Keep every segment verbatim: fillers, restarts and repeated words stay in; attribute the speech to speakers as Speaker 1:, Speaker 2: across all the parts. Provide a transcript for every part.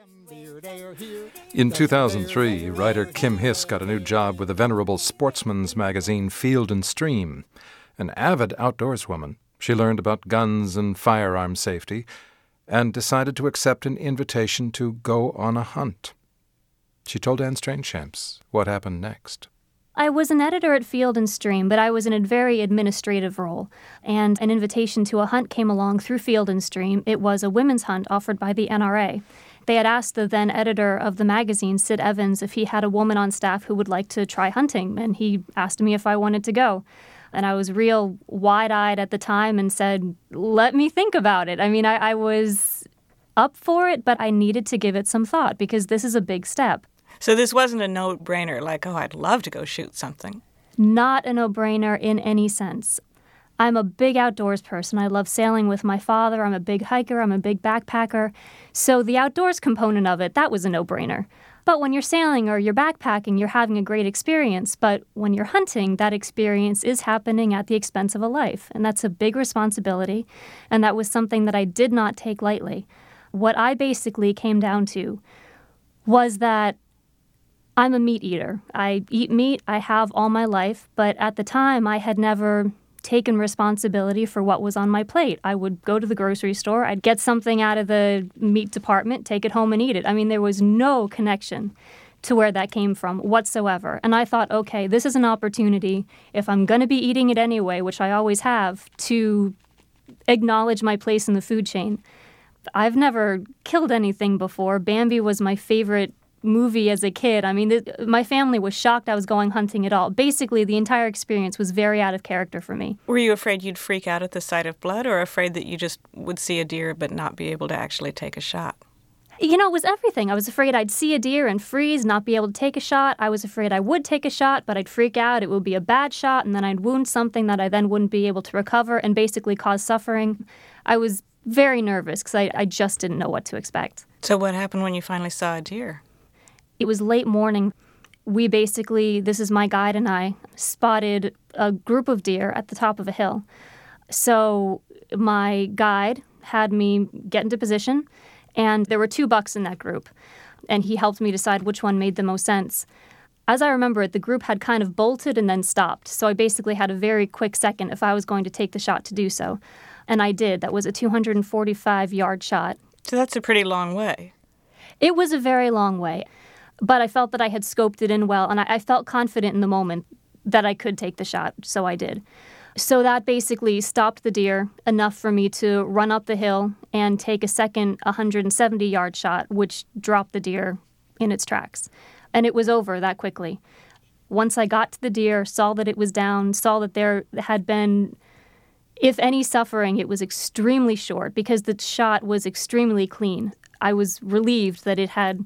Speaker 1: In two thousand three, writer Kim Hiss got a new job with the venerable sportsman's magazine Field and Stream. An avid outdoorswoman, she learned about guns and firearm safety and decided to accept an invitation to go on a hunt. She told Anne Strange-Champs what happened next.
Speaker 2: I was an editor at Field and Stream, but I was in a very administrative role, and an invitation to a hunt came along through Field and Stream. It was a women's hunt offered by the N R A. They had asked the then editor of the magazine, Sid Evans, if he had a woman on staff who would like to try hunting, and he asked me if I wanted to go. And I was real wide-eyed at the time and said, let me think about it. I mean, I, I was up for it, but I needed to give it some thought because this is a big step.
Speaker 3: So this wasn't a no-brainer, like, oh, I'd love to go shoot something.
Speaker 2: Not a no-brainer in any sense. I'm a big outdoors person. I love sailing with my father. I'm a big hiker. I'm a big backpacker. So the outdoors component of it, that was a no-brainer. But when you're sailing or you're backpacking, you're having a great experience. But when you're hunting, that experience is happening at the expense of a life. And that's a big responsibility. And that was something that I did not take lightly. What I basically came down to was that I'm a meat eater. I eat meat. I have all my life. But at the time, I had never taken responsibility for what was on my plate. I would go to the grocery store. I'd get something out of the meat department, take it home and eat it. I mean, there was no connection to where that came from whatsoever. And I thought, okay, this is an opportunity, if I'm going to be eating it anyway, which I always have, to acknowledge my place in the food chain. I've never killed anything before. Bambi was my favorite movie as a kid. I mean, th- my family was shocked I was going hunting at all. Basically, the entire experience was very out of character for me.
Speaker 3: Were you afraid you'd freak out at the sight of blood, or afraid that you just would see a deer but not be able to actually take a shot?
Speaker 2: You know, it was everything. I was afraid I'd see a deer and freeze, not be able to take a shot. I was afraid I would take a shot, but I'd freak out. It would be a bad shot, and then I'd wound something that I then wouldn't be able to recover and basically cause suffering. I was very nervous because I, I just didn't know what to expect.
Speaker 3: So what happened when you finally saw a deer?
Speaker 2: It was late morning. We basically, this is my guide and I, spotted a group of deer at the top of a hill. So my guide had me get into position, and there were two bucks in that group, and he helped me decide which one made the most sense. As I remember it, the group had kind of bolted and then stopped, so I basically had a very quick second if I was going to take the shot to do so. And I did. That was a two hundred forty-five yard shot.
Speaker 3: So that's a pretty long way.
Speaker 2: It was a very long way. But I felt that I had scoped it in well, and I, I felt confident in the moment that I could take the shot, so I did. So that basically stopped the deer enough for me to run up the hill and take a second one hundred seventy yard shot, which dropped the deer in its tracks. And it was over that quickly. Once I got to the deer, saw that it was down, saw that there had been, if any suffering, it was extremely short because the shot was extremely clean. I was relieved that it had,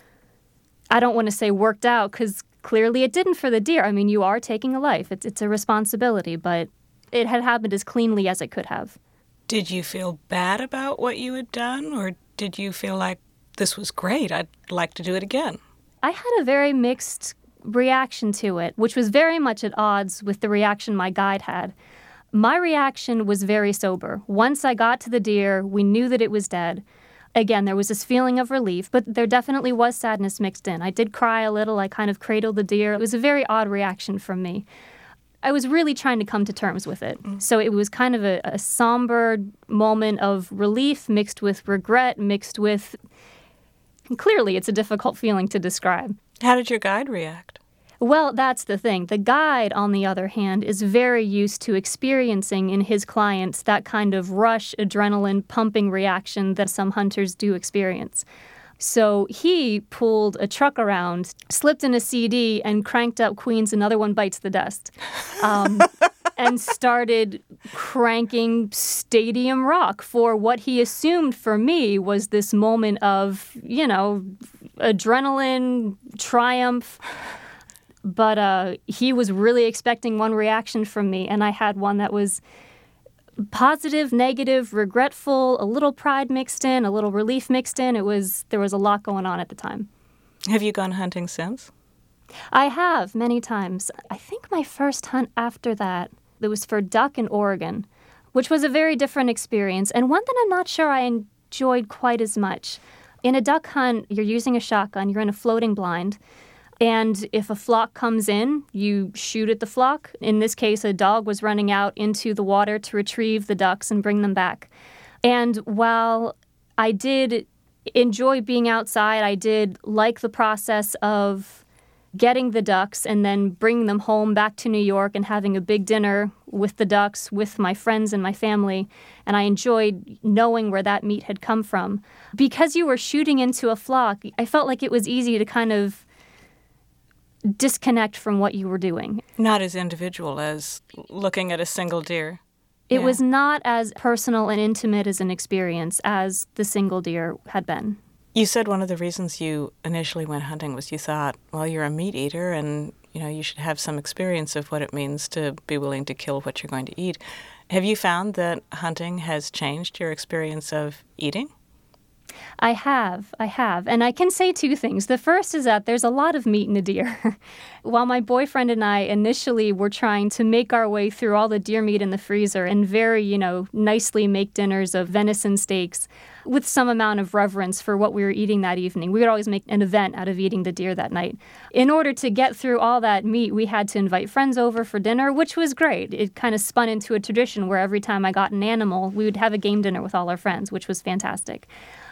Speaker 2: I don't want to say worked out, because clearly it didn't for the deer. I mean, you are taking a life. It's it's a responsibility, but it had happened as cleanly as it could have.
Speaker 3: Did you feel bad about what you had done, or did you feel like this was great, I'd like to do it again?
Speaker 2: I had a very mixed reaction to it, which was very much at odds with the reaction my guide had. My reaction was very sober. Once I got to the deer, we knew that it was dead. Again, there was this feeling of relief, but there definitely was sadness mixed in. I did cry a little. I kind of cradled the deer. It was a very odd reaction from me. I was really trying to come to terms with it. Mm. So it was kind of a, a somber moment of relief mixed with regret, mixed with... Clearly, it's a difficult feeling to describe.
Speaker 3: How did your guide react?
Speaker 2: Well, that's the thing. The guide, on the other hand, is very used to experiencing in his clients that kind of rush, adrenaline, pumping reaction that some hunters do experience. So he pulled a truck around, slipped in a C D, and cranked up Queen's Another One Bites the Dust, um, and started cranking stadium rock for what he assumed for me was this moment of, you know, adrenaline, triumph. But uh, he was really expecting one reaction from me, and I had one that was positive, negative, regretful, a little pride mixed in, a little relief mixed in. It was there was a lot going on at the time.
Speaker 3: Have you gone hunting since?
Speaker 2: I have, many times. I think my first hunt after that, it was for duck in Oregon, which was a very different experience, and one that I'm not sure I enjoyed quite as much. In a duck hunt, you're using a shotgun, you're in a floating blind, and if a flock comes in, you shoot at the flock. In this case, a dog was running out into the water to retrieve the ducks and bring them back. And while I did enjoy being outside, I did like the process of getting the ducks and then bringing them home back to New York and having a big dinner with the ducks, with my friends and my family. And I enjoyed knowing where that meat had come from. Because you were shooting into a flock, I felt like it was easy to kind of disconnect from what you were doing.
Speaker 3: Not as individual as looking at a single deer.
Speaker 2: It
Speaker 3: Yeah.
Speaker 2: was not as personal and intimate as an experience as the single deer had been.
Speaker 3: You said one of the reasons you initially went hunting was you thought, well, you're a meat eater and, you know, you should have some experience of what it means to be willing to kill what you're going to eat. Have you found that hunting has changed your experience of eating?
Speaker 2: I have, I have. And I can say two things. The first is that there's a lot of meat in a deer. While my boyfriend and I initially were trying to make our way through all the deer meat in the freezer and very, you know, nicely make dinners of venison steaks with some amount of reverence for what we were eating that evening. We would always make an event out of eating the deer that night. In order to get through all that meat, we had to invite friends over for dinner, which was great. It kind of spun into a tradition where every time I got an animal, we would have a game dinner with all our friends, which was fantastic.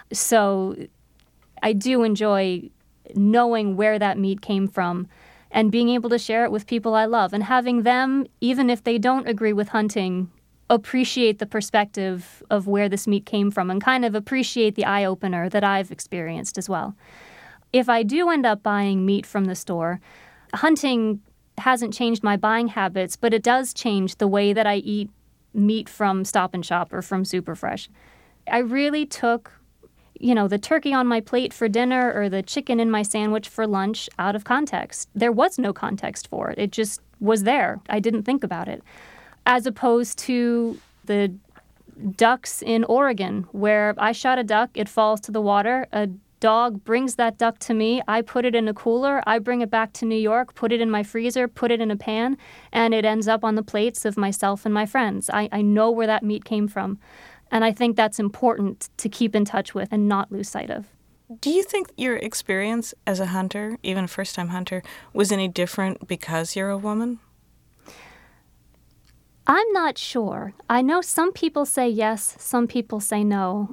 Speaker 2: So I do enjoy knowing where that meat came from and being able to share it with people I love and having them, even if they don't agree with hunting, appreciate the perspective of where this meat came from and kind of appreciate the eye-opener that I've experienced as well. If I do end up buying meat from the store, hunting hasn't changed my buying habits, but it does change the way that I eat meat from Stop and Shop or from Superfresh. I really took, you know, the turkey on my plate for dinner or the chicken in my sandwich for lunch out of context. There was no context for it. It just was there. I didn't think about it. As opposed to the ducks in Oregon, where I shot a duck, it falls to the water, a dog brings that duck to me, I put it in a cooler, I bring it back to New York, put it in my freezer, put it in a pan, and it ends up on the plates of myself and my friends. I, I know where that meat came from. And I think that's important to keep in touch with and not lose sight of.
Speaker 3: Do you think your experience as a hunter, even a first-time hunter, was any different because you're a woman?
Speaker 2: I'm not sure. I know some people say yes, some people say no.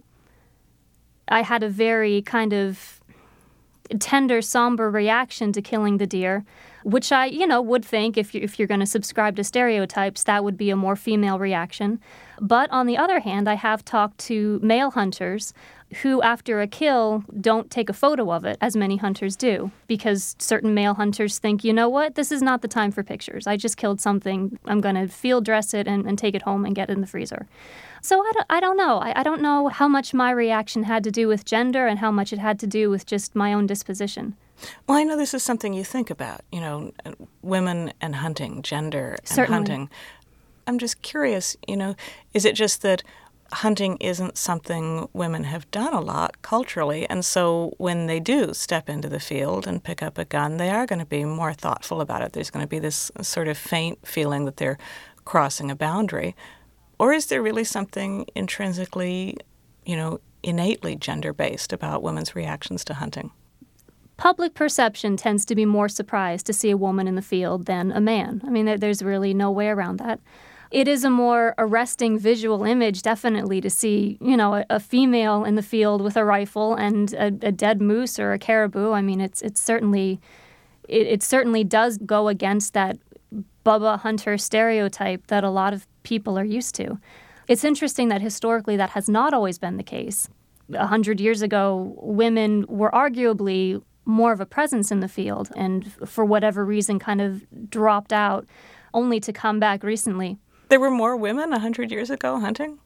Speaker 2: I had a very kind of tender, somber reaction to killing the deer, which I, you know, would think if, you, if you're going to subscribe to stereotypes, that would be a more female reaction. But on the other hand, I have talked to male hunters who, after a kill, don't take a photo of it, as many hunters do, because certain male hunters think, you know what, this is not the time for pictures. I just killed something. I'm going to field dress it and, and take it home and get it in the freezer. So I don't, I don't know. I, I don't know how much my reaction had to do with gender and how much it had to do with just my own disposition.
Speaker 3: Well, I know this is something you think about, you know, women and hunting, gender and
Speaker 2: Certainly.
Speaker 3: hunting. I'm just curious, you know, is it just that hunting isn't something women have done a lot culturally, and so when they do step into the field and pick up a gun, they are going to be more thoughtful about it. There's going to be this sort of faint feeling that they're crossing a boundary. Or is there really something intrinsically, you know, innately gender-based about women's reactions to hunting?
Speaker 2: Public perception tends to be more surprised to see a woman in the field than a man. I mean, there's really no way around that. It is a more arresting visual image, definitely, to see, you know, a, a female in the field with a rifle and a, a dead moose or a caribou. I mean, it's it's certainly, it, it certainly does go against that Bubba hunter stereotype that a lot of people are used to. It's interesting that historically that has not always been the case. A hundred years ago, women were arguably more of a presence in the field and for whatever reason kind of dropped out, only to come back recently.
Speaker 3: There were more women a hundred years ago hunting?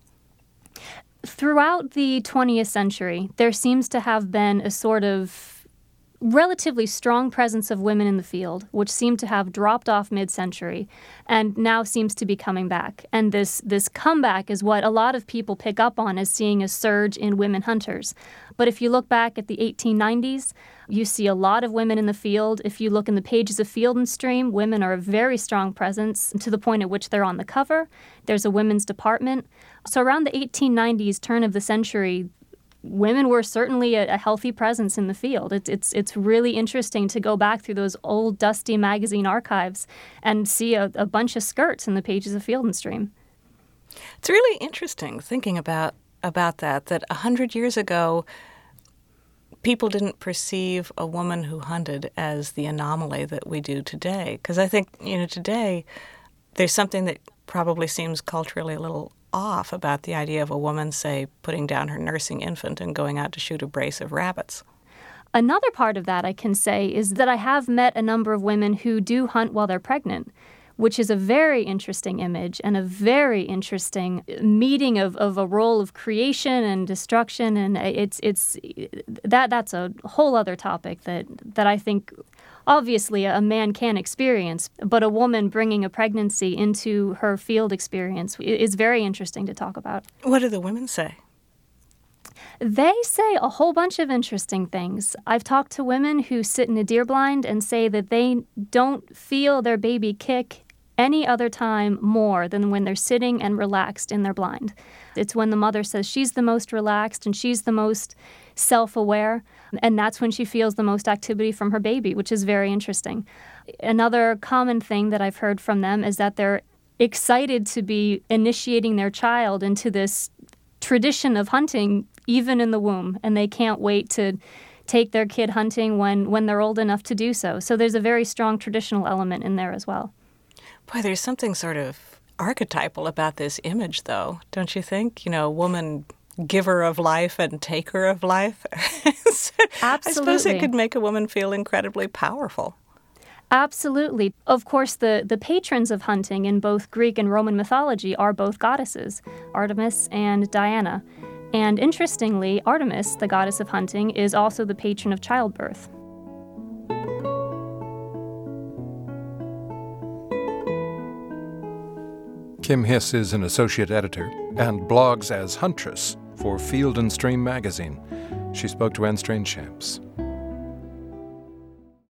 Speaker 2: Throughout the twentieth century, there seems to have been a sort of relatively strong presence of women in the field, which seemed to have dropped off mid-century and now seems to be coming back. And this this comeback is what a lot of people pick up on as seeing a surge in women hunters. But if you look back at the eighteen nineties, you see a lot of women in the field. If you look in the pages of Field and Stream, women are a very strong presence to the point at which they're on the cover. There's a women's department. So around the eighteen nineties, turn of the century, women were certainly a, a healthy presence in the field. It's, it's, it's really interesting to go back through those old, dusty magazine archives and see a, a bunch of skirts in the pages of Field and Stream.
Speaker 3: It's really interesting thinking about, about that, that a hundred years ago, people didn't perceive a woman who hunted as the anomaly that we do today. Because I think, you know, today there's something that probably seems culturally a little off about the idea of a woman, say, putting down her nursing infant and going out to shoot a brace of rabbits.
Speaker 2: Another part of that I can say is that I have met a number of women who do hunt while they're pregnant, which is a very interesting image and a very interesting meeting of, of a role of creation and destruction. And it's it's that that's a whole other topic that, that I think obviously a man can experience, but a woman bringing a pregnancy into her field experience is very interesting to talk about.
Speaker 3: What do the women say?
Speaker 2: They say a whole bunch of interesting things. I've talked to women who sit in a deer blind and say that they don't feel their baby kick any other time more than when they're sitting and relaxed in their blind. It's when the mother says she's the most relaxed and she's the most self-aware, and that's when she feels the most activity from her baby, which is very interesting. Another common thing that I've heard from them is that they're excited to be initiating their child into this tradition of hunting even in the womb, and they can't wait to take their kid hunting when, when they're old enough to do so. So there's a very strong traditional element in there as well.
Speaker 3: Boy, there's something sort of archetypal about this image, though, don't you think? You know, woman giver of life and taker of life.
Speaker 2: Absolutely.
Speaker 3: I suppose it could make a woman feel incredibly powerful.
Speaker 2: Absolutely. Of course, the, the patrons of hunting in both Greek and Roman mythology are both goddesses, Artemis and Diana. And interestingly, Artemis, the goddess of hunting, is also the patron of childbirth.
Speaker 1: Kim Hiss is an associate editor and blogs as Huntress for Field and Stream magazine. She spoke to Anne Strange-Shapps.